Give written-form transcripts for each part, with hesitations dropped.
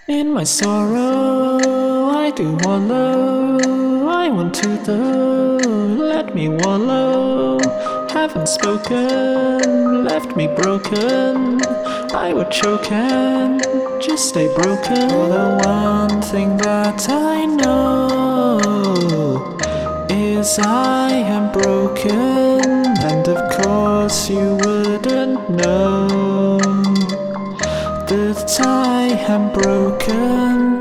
In my sorrow, I do wallow. I want to though, let me wallow. Haven't spoken, left me broken. I would choke and just stay broken. The one thing that I know is I am broken, and of course you wouldn't know that I am broken.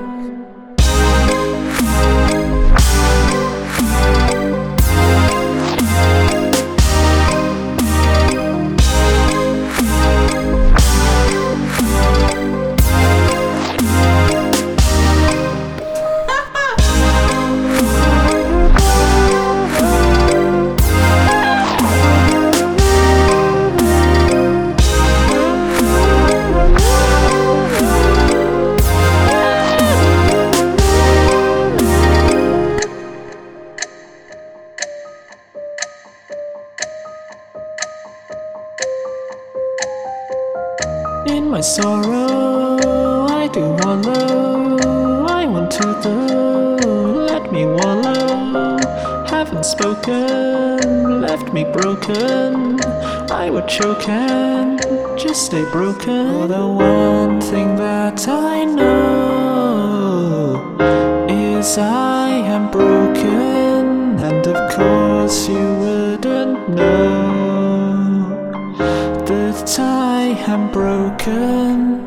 In my sorrow, I do wallow. I want to though, let me wallow. Haven't spoken, left me broken. I would choke and just stay broken. The one thing that I know is I am broken, and of course you wouldn't know that I am broken.